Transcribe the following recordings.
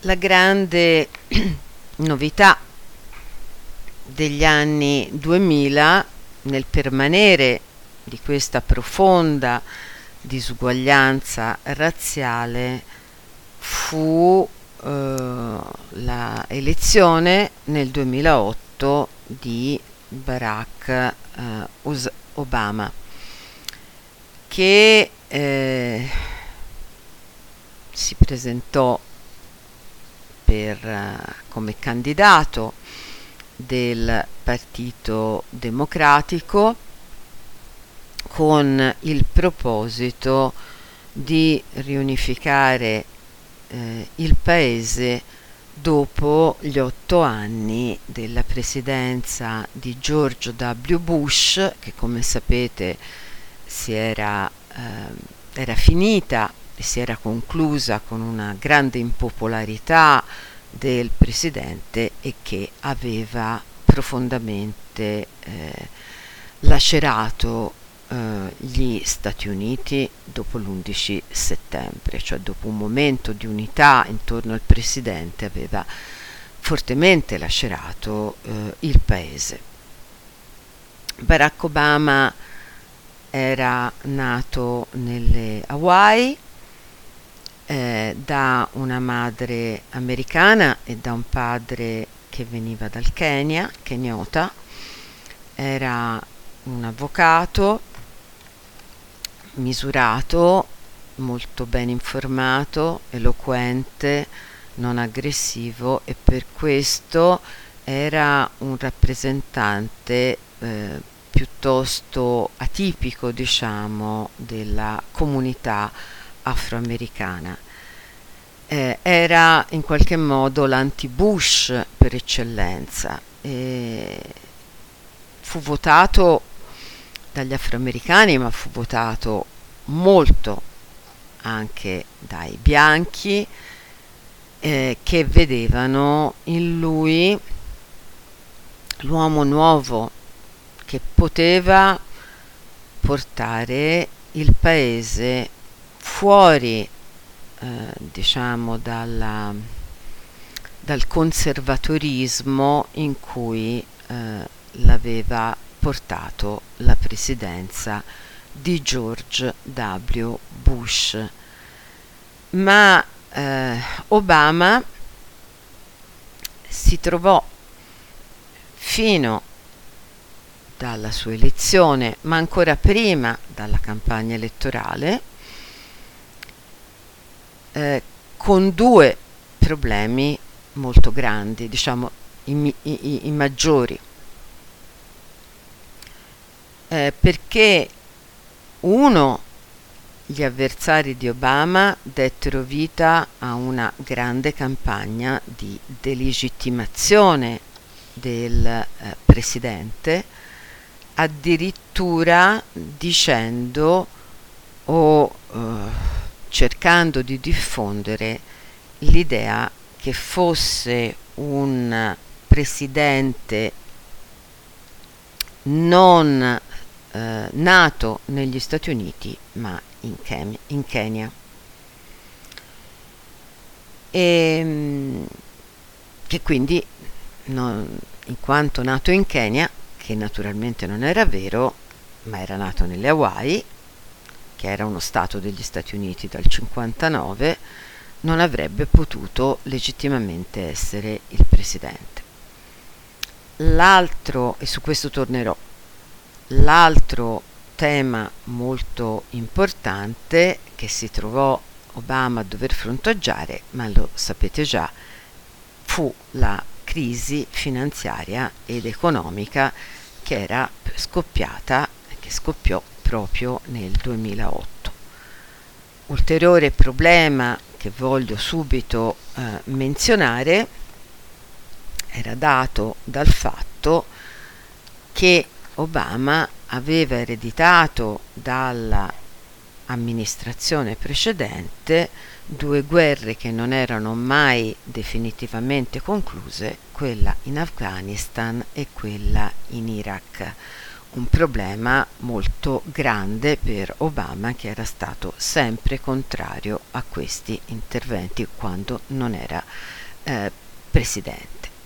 La grande novità degli anni 2000 nel permanere di questa profonda disuguaglianza razziale fu la elezione nel 2008 di Barack Obama, che si presentò come candidato del Partito Democratico con il proposito di riunificare il paese dopo gli 8 anni della presidenza di George W. Bush, che come sapete era finita e si era conclusa con una grande impopolarità del presidente e che aveva profondamente lacerato gli Stati Uniti dopo l'11 settembre, cioè dopo un momento di unità intorno al presidente aveva fortemente lacerato il paese. Barack Obama era nato nelle Hawaii da una madre americana e da un padre che veniva dal Kenya, kenyota. Era un avvocato misurato, molto ben informato, eloquente, non aggressivo, e per questo era un rappresentante piuttosto atipico, diciamo, della comunità afroamericana. Era in qualche modo l'anti-Bush per eccellenza. Fu votato dagli afroamericani, ma fu votato molto anche dai bianchi, che vedevano in lui l'uomo nuovo che poteva portare il paese fuori diciamo dal conservatorismo in cui l'aveva portato la presidenza di George W. Bush. Ma Obama si trovò fino dalla sua elezione, ma ancora prima dalla campagna elettorale, con due problemi molto grandi, diciamo i maggiori, perché gli avversari di Obama dettero vita a una grande campagna di delegittimazione del presidente, addirittura dicendo o cercando di diffondere l'idea che fosse un presidente non nato negli Stati Uniti ma in Kenya, e che quindi in quanto nato in Kenya, che naturalmente non era vero, ma era nato nelle Hawaii, che era uno stato degli Stati Uniti dal 59, non avrebbe potuto legittimamente essere il presidente. L'altro, e su questo tornerò, l'altro tema molto importante che si trovò Obama a dover fronteggiare, ma lo sapete già, fu la crisi finanziaria ed economica che era scoppiata, che scoppiò proprio nel 2008. Ulteriore problema che voglio subito menzionare era dato dal fatto che Obama aveva ereditato dalla amministrazione precedente due guerre che non erano mai definitivamente concluse, quella in Afghanistan e quella in Iraq. un problema molto grande per Obama, che era stato sempre contrario a questi interventi quando non era presidente.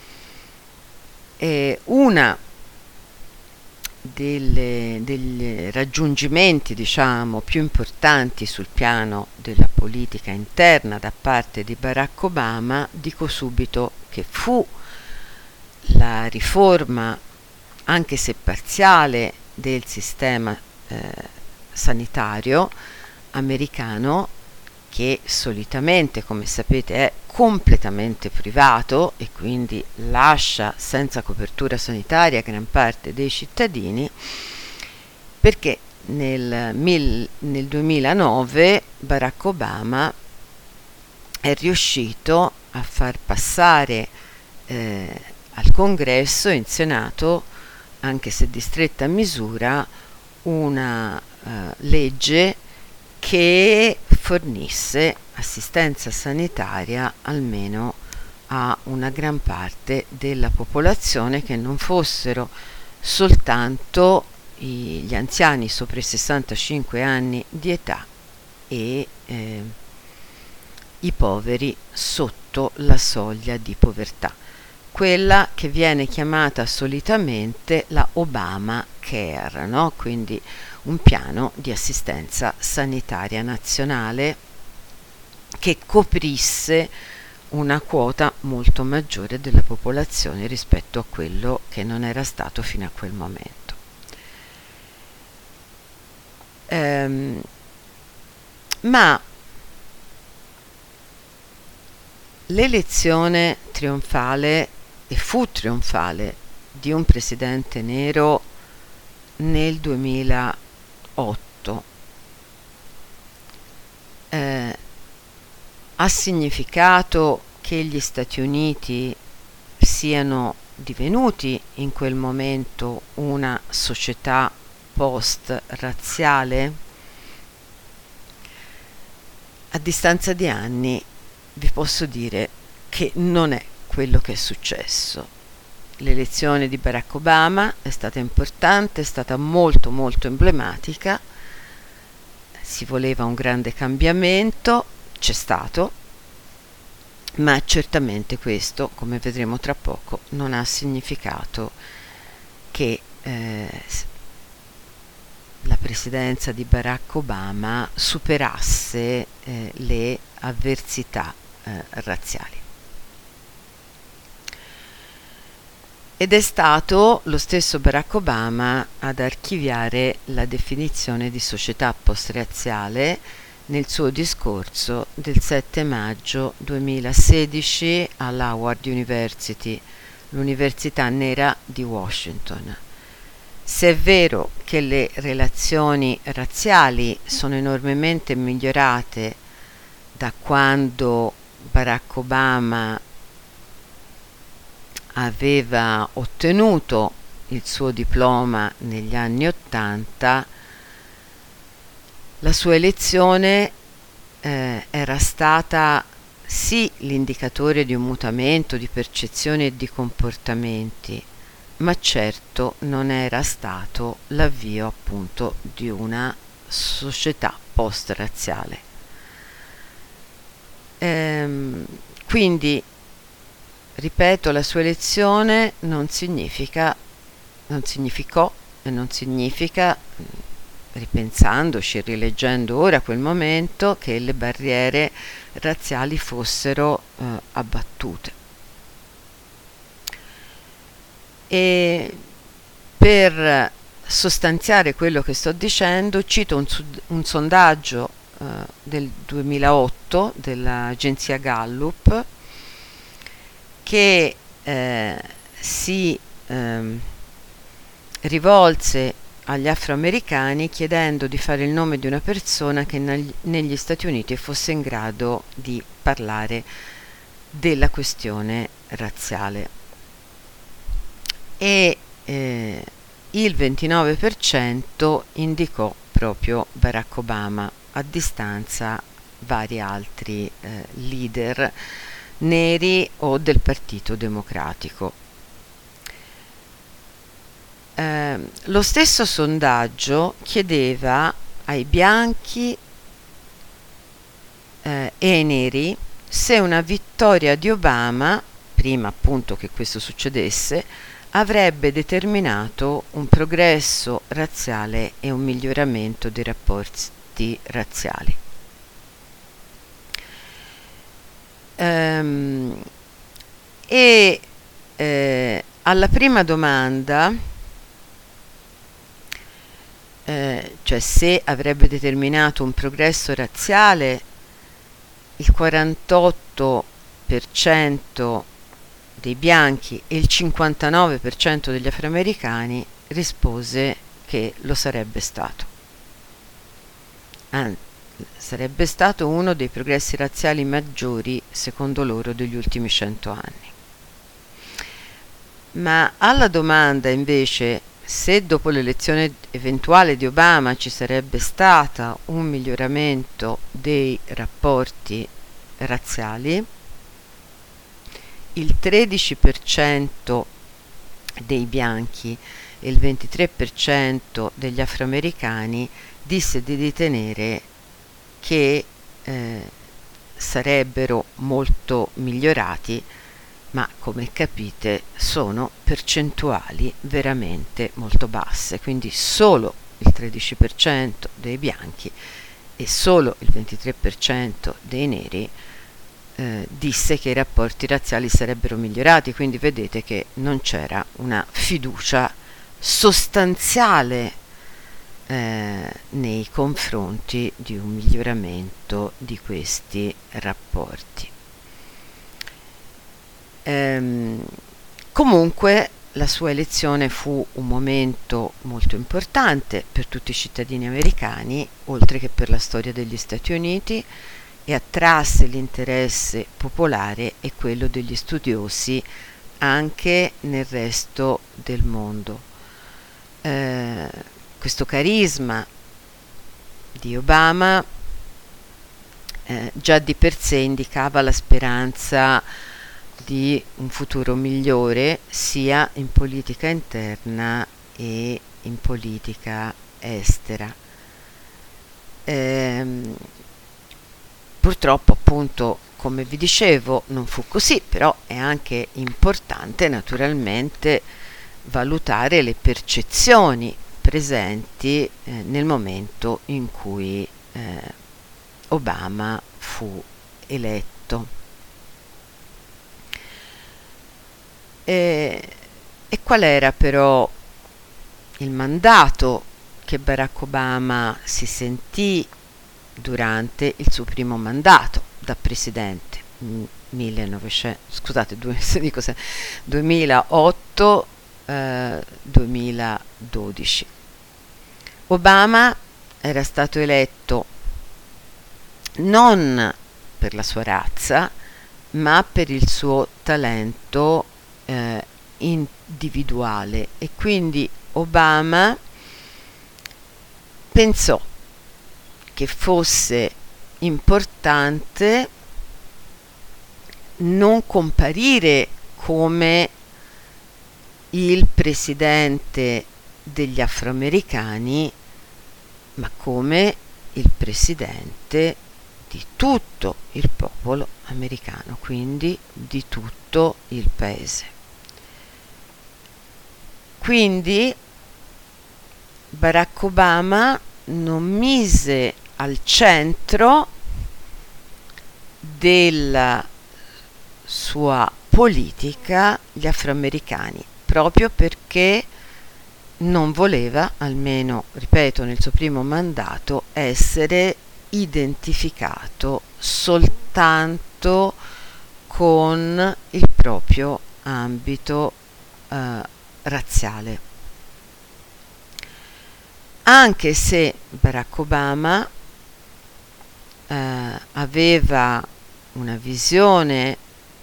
Una degli raggiungimenti, diciamo, più importanti sul piano della politica interna da parte di Barack Obama, dico subito che fu la riforma, anche se parziale, del sistema sanitario americano, che solitamente, come sapete, è completamente privato e quindi lascia senza copertura sanitaria gran parte dei cittadini, perché nel 2009 Barack Obama è riuscito a far passare al Congresso e in Senato, anche se di stretta misura, una legge che fornisse assistenza sanitaria almeno a una gran parte della popolazione, che non fossero soltanto gli anziani sopra i 65 anni di età e i poveri sotto la soglia di povertà, quella che viene chiamata solitamente la Obamacare, no? Quindi un piano di assistenza sanitaria nazionale che coprisse una quota molto maggiore della popolazione rispetto a quello che non era stato fino a quel momento. Ma l'elezione trionfale, e fu trionfale, di un presidente nero nel 2008 ha significato che gli Stati Uniti siano divenuti in quel momento una società post-razziale? A distanza di anni vi posso dire che non è quello che è successo. L'elezione di Barack Obama è stata importante, è stata molto molto emblematica, si voleva un grande cambiamento, c'è stato, ma certamente questo, come vedremo tra poco, non ha significato che la presidenza di Barack Obama superasse le avversità razziali. Ed è stato lo stesso Barack Obama ad archiviare la definizione di società post-razziale nel suo discorso del 7 maggio 2016 all'Howard University, l'università nera di Washington. Se è vero che le relazioni razziali sono enormemente migliorate da quando Barack Obama aveva ottenuto il suo diploma negli anni '80, la sua elezione era stata sì l'indicatore di un mutamento di percezione e di comportamenti, ma certo non era stato l'avvio appunto di una società post-razziale. Quindi, ripeto, la sua elezione non significò e non significa, ripensandoci e rileggendo ora quel momento, che le barriere razziali fossero abbattute. E per sostanziare quello che sto dicendo, cito un sondaggio del 2008 dell'agenzia Gallup, che si rivolse agli afroamericani chiedendo di fare il nome di una persona che negli Stati Uniti fosse in grado di parlare della questione razziale, e il 29% indicò proprio Barack Obama, a distanza vari altri leader neri o del Partito Democratico. Lo stesso sondaggio chiedeva ai bianchi e ai neri se una vittoria di Obama, prima appunto che questo succedesse, avrebbe determinato un progresso razziale e un miglioramento dei rapporti razziali. Alla prima domanda, cioè se avrebbe determinato un progresso razziale, il 48% dei bianchi e il 59% degli afroamericani rispose che lo sarebbe stato. Sarebbe stato uno dei progressi razziali maggiori, secondo loro, degli ultimi 100 anni. Ma alla domanda invece se dopo l'elezione eventuale di Obama ci sarebbe stato un miglioramento dei rapporti razziali, il 13% dei bianchi e il 23% degli afroamericani disse di ritenere che sarebbero molto migliorati, ma come capite sono percentuali veramente molto basse, quindi solo il 13% dei bianchi e solo il 23% dei neri disse che i rapporti razziali sarebbero migliorati, quindi vedete che non c'era una fiducia sostanziale nei confronti di un miglioramento di questi rapporti. Comunque la sua elezione fu un momento molto importante per tutti i cittadini americani, oltre che per la storia degli Stati Uniti, e attrasse l'interesse popolare e quello degli studiosi anche nel resto del mondo. Questo carisma di Obama già di per sé indicava la speranza di un futuro migliore sia in politica interna e in politica estera. Purtroppo, appunto, come vi dicevo, non fu così, però è anche importante naturalmente valutare le percezioni presenti nel momento in cui Obama fu eletto. E qual era però il mandato che Barack Obama si sentì durante il suo primo mandato da presidente, 2008-2012. Obama era stato eletto non per la sua razza, ma per il suo talento individuale, e quindi Obama pensò che fosse importante non comparire come il presidente degli afroamericani, ma come il presidente di tutto il popolo americano, quindi di tutto il paese. Quindi Barack Obama non mise al centro della sua politica gli afroamericani, proprio perché non voleva, almeno, ripeto, nel suo primo mandato, essere identificato soltanto con il proprio ambito razziale. Anche se Barack Obama aveva una visione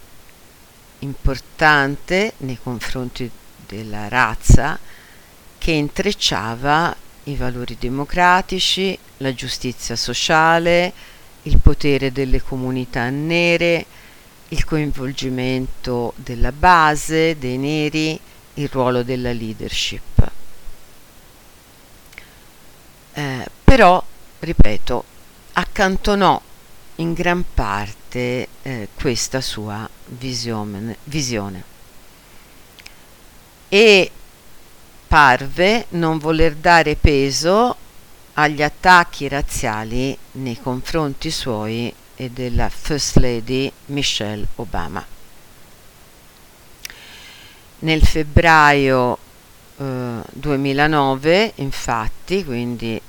importante nei confronti della razza, che intrecciava i valori democratici, la giustizia sociale, il potere delle comunità nere, il coinvolgimento della base, dei neri, il ruolo della leadership. però, ripeto, accantonò in gran parte questa sua visione e parve non voler dare peso agli attacchi razziali nei confronti suoi e della First Lady Michelle Obama. Nel febbraio 2009, infatti, quindi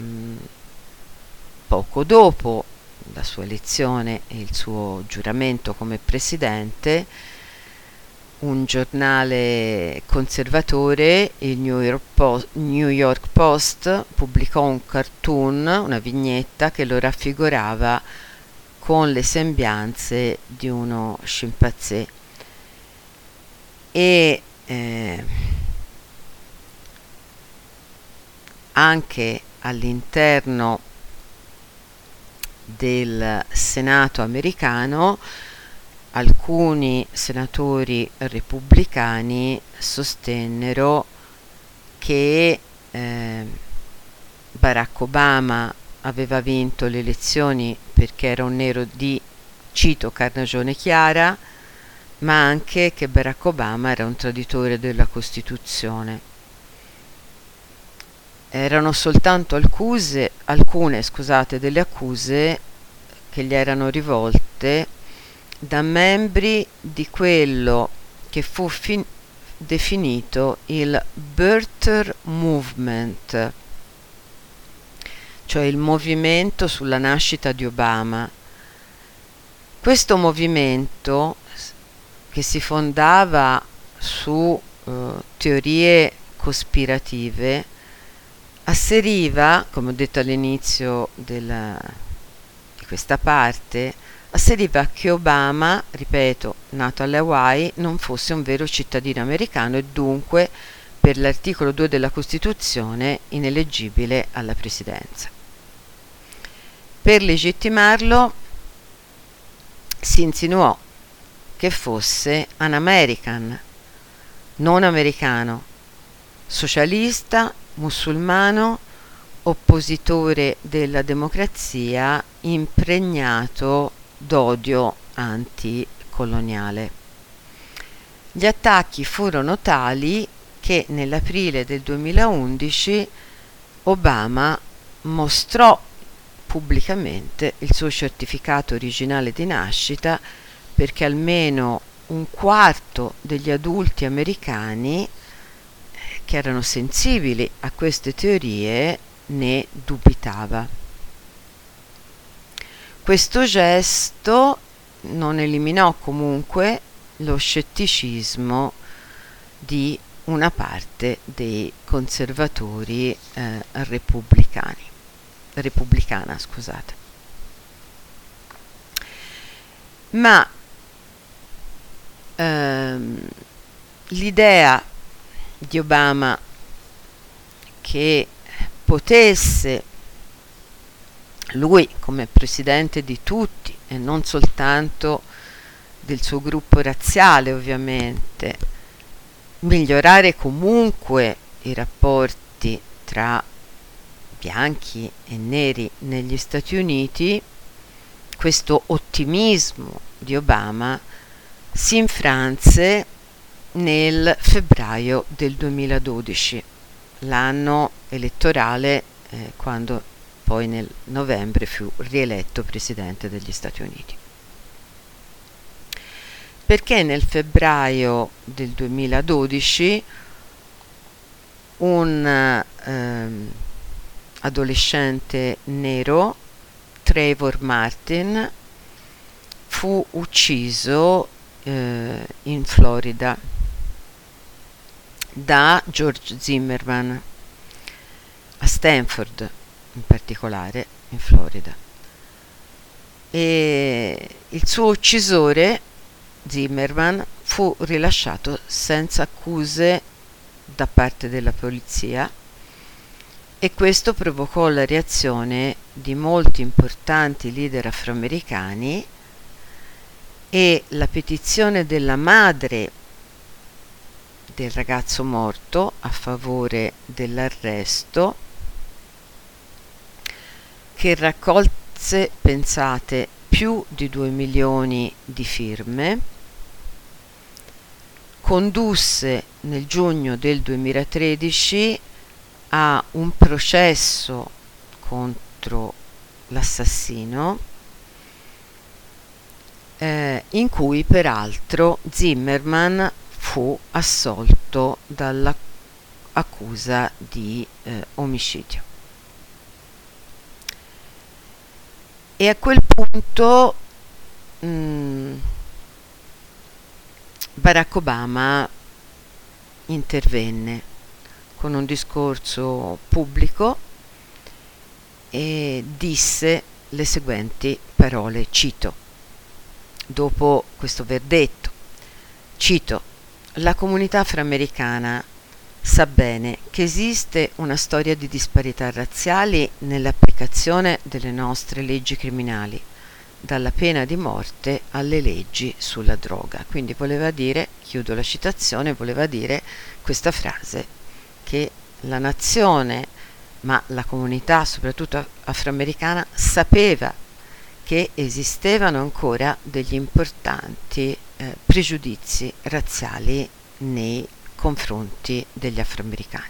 poco dopo la sua elezione e il suo giuramento come presidente, un giornale conservatore, il New York Post, pubblicò un cartoon, una vignetta che lo raffigurava con le sembianze di uno scimpanzé e anche all'interno del Senato americano alcuni senatori repubblicani sostennero che Barack Obama aveva vinto le elezioni perché era un nero di, cito, carnagione chiara, ma anche che Barack Obama era un traditore della Costituzione. Erano soltanto alcune delle accuse che gli erano rivolte da membri di quello che fu definito il Birther Movement, cioè il movimento sulla nascita di Obama. Questo movimento, che si fondava su teorie cospirative, asseriva, come ho detto all'inizio di questa parte, asseriva che Obama, ripeto, nato alle Hawaii, non fosse un vero cittadino americano e dunque, per l'articolo 2 della Costituzione, ineleggibile alla presidenza. Per legittimarlo si insinuò che fosse un American, non americano, socialista, musulmano, oppositore della democrazia, impregnato d'odio anticoloniale. Gli attacchi furono tali che nell'aprile del 2011 Obama mostrò pubblicamente il suo certificato originale di nascita perché almeno un quarto degli adulti americani che erano sensibili a queste teorie ne dubitava. Questo gesto non eliminò comunque lo scetticismo di una parte dei conservatori repubblicana, scusate. Ma l'idea di Obama che potesse lui, come presidente di tutti e non soltanto del suo gruppo razziale, ovviamente, migliorare comunque i rapporti tra bianchi e neri negli Stati Uniti, questo ottimismo di Obama si infranse nel febbraio del 2012, l'anno elettorale, quando poi nel novembre fu rieletto presidente degli Stati Uniti. Perché nel febbraio del 2012 un adolescente nero, Trayvon Martin, fu ucciso in Florida da George Zimmerman, a Stanford in particolare, in Florida. E il suo uccisore, Zimmerman, fu rilasciato senza accuse da parte della polizia e questo provocò la reazione di molti importanti leader afroamericani e la petizione della madre del ragazzo morto a favore dell'arresto che raccolse, pensate, più di 2 milioni di firme, condusse nel giugno del 2013 a un processo contro l'assassino, in cui peraltro Zimmerman fu assolto dall'accusa di omicidio. E a quel punto Barack Obama intervenne con un discorso pubblico e disse le seguenti parole, cito, dopo questo verdetto, cito: la comunità afroamericana sa bene che esiste una storia di disparità razziali nell'applicazione delle nostre leggi criminali, dalla pena di morte alle leggi sulla droga. Quindi voleva dire, chiudo la citazione, voleva dire questa frase, che la nazione, ma la comunità soprattutto afroamericana, sapeva che esistevano ancora degli importanti pregiudizi razziali nei confronti degli afroamericani.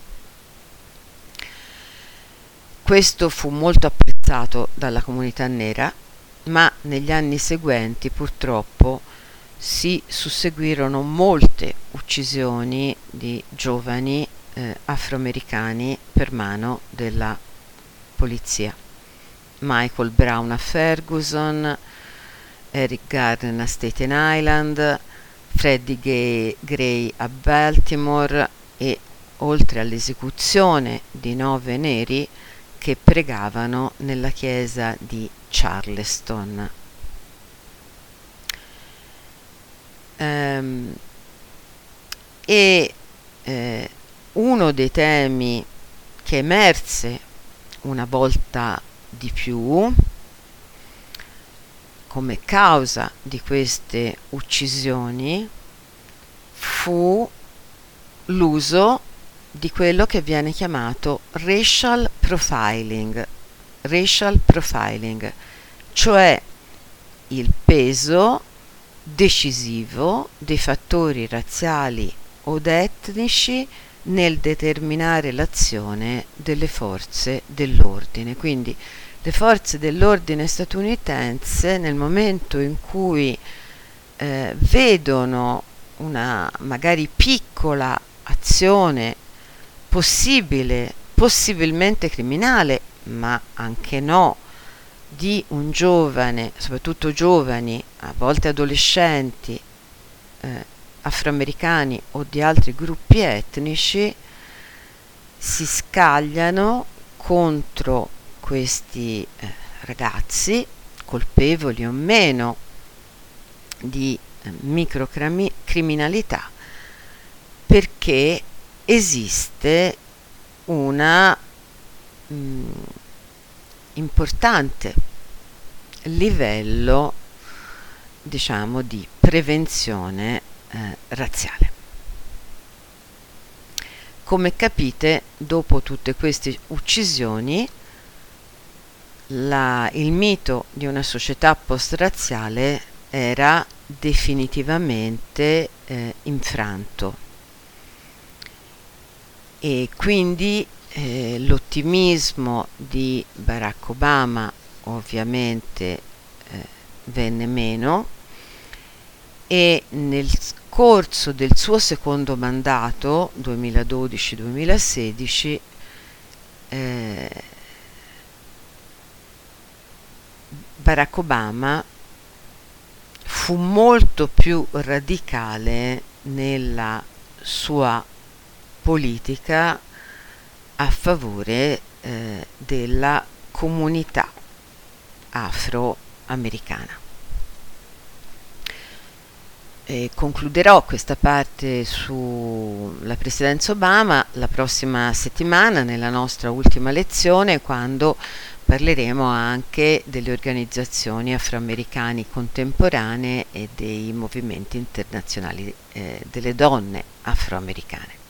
Questo fu molto apprezzato dalla comunità nera, ma negli anni seguenti purtroppo si susseguirono molte uccisioni di giovani afroamericani per mano della polizia. Michael Brown a Ferguson, Eric Garner a Staten Island, Freddie Gray a Baltimore, e oltre all'esecuzione di 9 neri che pregavano nella chiesa di Charleston. Uno dei temi che emerse una volta di più come causa di queste uccisioni fu l'uso di quello che viene chiamato racial profiling, cioè il peso decisivo dei fattori razziali o etnici nel determinare l'azione delle forze dell'ordine. Quindi le forze dell'ordine statunitense, nel momento in cui vedono una magari piccola azione possibilmente criminale, ma anche no, di un giovane, soprattutto giovani, a volte adolescenti, afroamericani o di altri gruppi etnici, si scagliano contro questi ragazzi, colpevoli o meno di microcriminalità, perché esiste una importante livello, diciamo, di prevenzione razziale. Come capite, dopo tutte queste uccisioni, il mito di una società post-razziale era definitivamente infranto, e quindi l'ottimismo di Barack Obama ovviamente venne meno, e nel corso del suo secondo mandato 2012-2016 Barack Obama fu molto più radicale nella sua politica a favore della comunità afroamericana. Concluderò questa parte sulla presidenza Obama la prossima settimana nella nostra ultima lezione, quando parleremo anche delle organizzazioni afroamericane contemporanee e dei movimenti internazionali delle donne afroamericane.